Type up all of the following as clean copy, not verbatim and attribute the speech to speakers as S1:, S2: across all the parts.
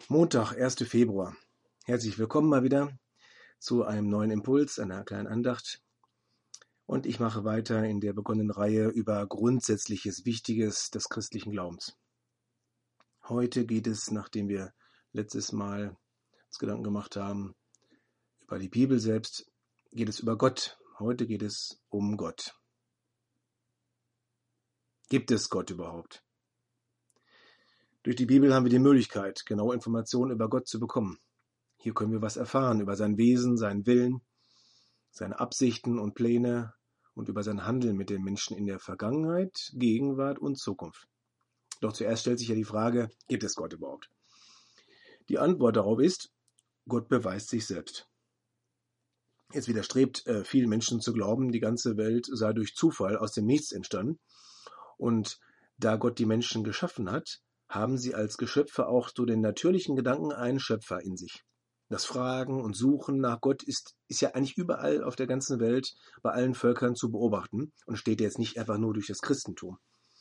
S1: Montag, 1. Februar. Herzlich willkommen mal wieder zu einem neuen Impuls, einer kleinen Andacht. Und ich mache weiter in der begonnenen Reihe über Grundsätzliches, Wichtiges des christlichen Glaubens. Heute geht es, nachdem wir letztes Mal uns Gedanken gemacht haben über die Bibel selbst, geht es über Gott. Heute geht es um Gott. Gibt es Gott überhaupt? Durch die Bibel haben wir die Möglichkeit, genaue Informationen über Gott zu bekommen. Hier können wir was erfahren über sein Wesen, seinen Willen, seine Absichten und Pläne und über sein Handeln mit den Menschen in der Vergangenheit, Gegenwart und Zukunft. Doch zuerst stellt sich ja die Frage, gibt es Gott überhaupt? Die Antwort darauf ist, Gott beweist sich selbst. Es widerstrebt vielen Menschen zu glauben, die ganze Welt sei durch Zufall aus dem Nichts entstanden. Und da Gott die Menschen geschaffen hat, haben sie als Geschöpfe auch so den natürlichen Gedanken einen Schöpfer in sich. Das Fragen und Suchen nach Gott ist ja eigentlich überall auf der ganzen Welt, bei allen Völkern zu beobachten und steht jetzt nicht einfach nur durch das Christentum.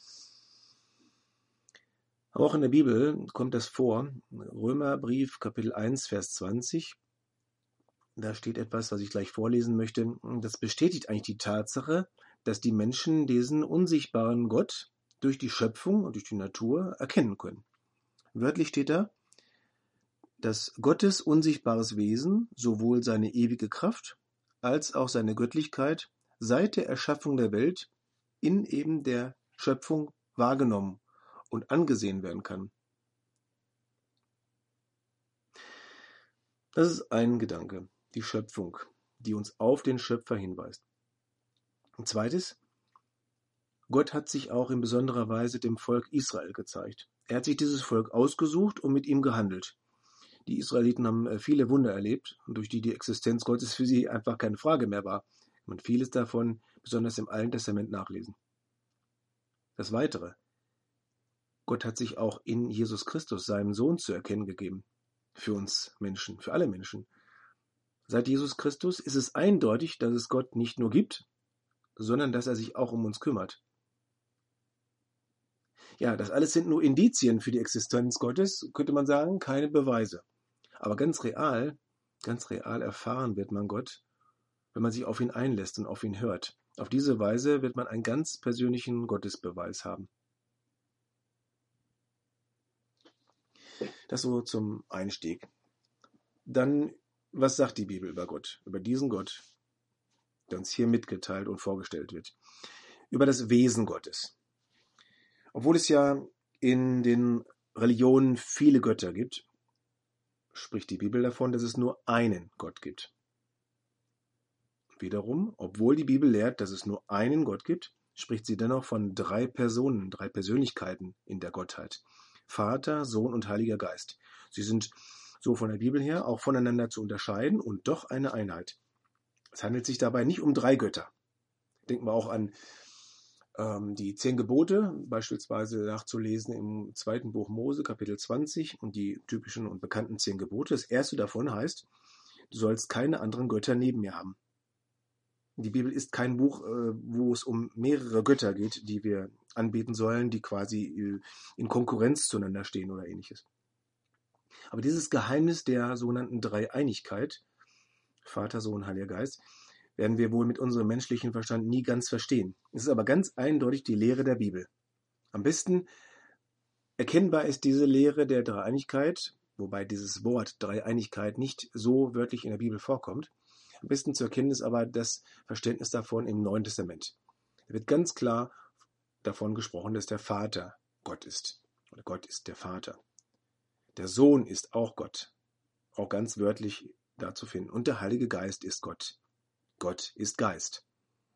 S1: Aber auch in der Bibel kommt das vor, Römerbrief, Kapitel 1, Vers 20, da steht etwas, was ich gleich vorlesen möchte. Das bestätigt eigentlich die Tatsache, dass die Menschen diesen unsichtbaren Gott durch die Schöpfung und durch die Natur erkennen können. Wörtlich steht da, dass Gottes unsichtbares Wesen sowohl seine ewige Kraft als auch seine Göttlichkeit seit der Erschaffung der Welt in eben der Schöpfung wahrgenommen und angesehen werden kann. Das ist ein Gedanke, die Schöpfung, die uns auf den Schöpfer hinweist. Ein zweites, Gott hat sich auch in besonderer Weise dem Volk Israel gezeigt. Er hat sich dieses Volk ausgesucht und mit ihm gehandelt. Die Israeliten haben viele Wunder erlebt, durch die die Existenz Gottes für sie einfach keine Frage mehr war. Man vieles davon, besonders im Alten Testament, nachlesen. Das Weitere, Gott hat sich auch in Jesus Christus, seinem Sohn, zu erkennen gegeben. Für uns Menschen, für alle Menschen. Seit Jesus Christus ist es eindeutig, dass es Gott nicht nur gibt, sondern dass er sich auch um uns kümmert. Ja, das alles sind nur Indizien für die Existenz Gottes, könnte man sagen, keine Beweise. Aber ganz real erfahren wird man Gott, wenn man sich auf ihn einlässt und auf ihn hört. Auf diese Weise wird man einen ganz persönlichen Gottesbeweis haben. Das so zum Einstieg. Dann, was sagt die Bibel über Gott, über diesen Gott, der uns hier mitgeteilt und vorgestellt wird? Über das Wesen Gottes. Obwohl es ja in den Religionen viele Götter gibt, spricht die Bibel davon, dass es nur einen Gott gibt. Wiederum, obwohl die Bibel lehrt, dass es nur einen Gott gibt, spricht sie dennoch von 3 Personen, 3 Persönlichkeiten in der Gottheit. Vater, Sohn und Heiliger Geist. Sie sind so von der Bibel her auch voneinander zu unterscheiden und doch eine Einheit. Es handelt sich dabei nicht um 3 Götter. Denken wir auch an die 10 Gebote, beispielsweise nachzulesen im 2. Buch Mose, Kapitel 20, und die typischen und bekannten 10 Gebote. Das erste davon heißt, du sollst keine anderen Götter neben mir haben. Die Bibel ist kein Buch, wo es um mehrere Götter geht, die wir anbeten sollen, die quasi in Konkurrenz zueinander stehen oder ähnliches. Aber dieses Geheimnis der sogenannten Dreieinigkeit, Vater, Sohn, Heiliger Geist, werden wir wohl mit unserem menschlichen Verstand nie ganz verstehen. Es ist aber ganz eindeutig die Lehre der Bibel. Am besten erkennbar ist diese Lehre der Dreieinigkeit, wobei dieses Wort Dreieinigkeit nicht so wörtlich in der Bibel vorkommt. Am besten zu erkennen ist aber das Verständnis davon im Neuen Testament. Da wird ganz klar davon gesprochen, dass der Vater Gott ist. Oder Gott ist der Vater. Der Sohn ist auch Gott. Auch ganz wörtlich da zu finden. Und der Heilige Geist ist Gott. Gott ist Geist.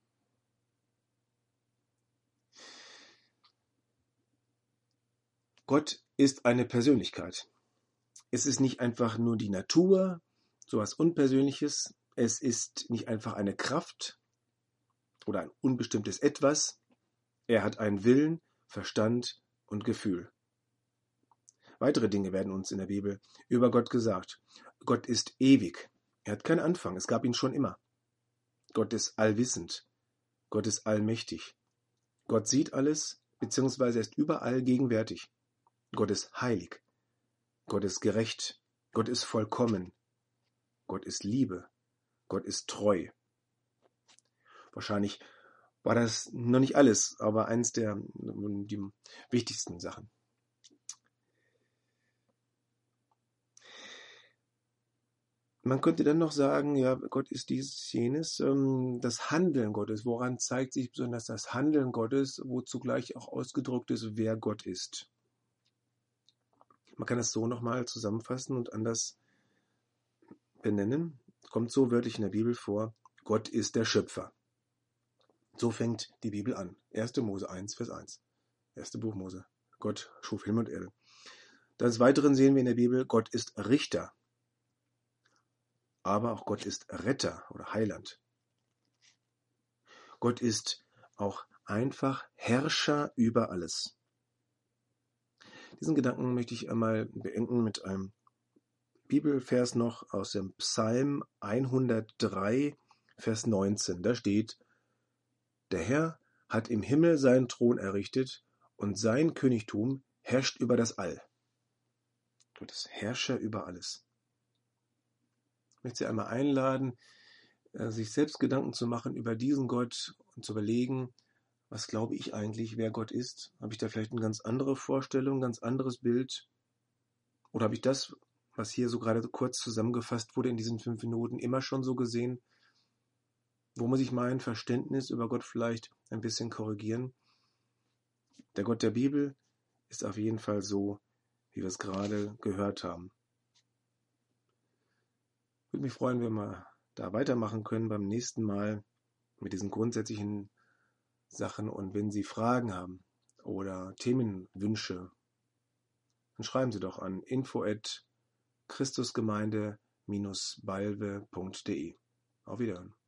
S1: Gott ist eine Persönlichkeit. Es ist nicht einfach nur die Natur, sowas Unpersönliches. Es ist nicht einfach eine Kraft oder ein unbestimmtes Etwas. Er hat einen Willen, Verstand und Gefühl. Weitere Dinge werden uns in der Bibel über Gott gesagt. Gott ist ewig. Er hat keinen Anfang. Es gab ihn schon immer. Gott ist allwissend. Gott ist allmächtig. Gott sieht alles, beziehungsweise er ist überall gegenwärtig. Gott ist heilig. Gott ist gerecht. Gott ist vollkommen. Gott ist Liebe. Gott ist treu. Wahrscheinlich war das noch nicht alles, aber eins der die wichtigsten Sachen. Man könnte dann noch sagen, ja, Gott ist dieses, jenes, das Handeln Gottes. Woran zeigt sich besonders das Handeln Gottes, wo zugleich auch ausgedrückt ist, wer Gott ist? Man kann es so nochmal zusammenfassen und anders benennen. Kommt so wörtlich in der Bibel vor, Gott ist der Schöpfer. So fängt die Bibel an. 1. Mose 1, Vers 1. 1. Buch Mose. Gott schuf Himmel und Erde. Des Weiteren sehen wir in der Bibel, Gott ist Richter. Aber auch Gott ist Retter oder Heiland. Gott ist auch einfach Herrscher über alles. Diesen Gedanken möchte ich einmal beenden mit einem Bibelvers noch aus dem Psalm 103, Vers 19. Da steht, der Herr hat im Himmel seinen Thron errichtet und sein Königtum herrscht über das All. Gott ist Herrscher über alles. Ich möchte Sie einmal einladen, sich selbst Gedanken zu machen über diesen Gott und zu überlegen, was glaube ich eigentlich, wer Gott ist? Habe ich da vielleicht eine ganz andere Vorstellung, ein ganz anderes Bild? Oder habe ich das, was hier so gerade kurz zusammengefasst wurde in diesen 5 Minuten, immer schon so gesehen? Wo muss ich mein Verständnis über Gott vielleicht ein bisschen korrigieren? Der Gott der Bibel ist auf jeden Fall so, wie wir es gerade gehört haben. Ich würde mich freuen, wenn wir da weitermachen können beim nächsten Mal mit diesen grundsätzlichen Sachen. Und wenn Sie Fragen haben oder Themenwünsche, dann schreiben Sie doch an info@christusgemeinde-balve.de. Auf Wiederhören.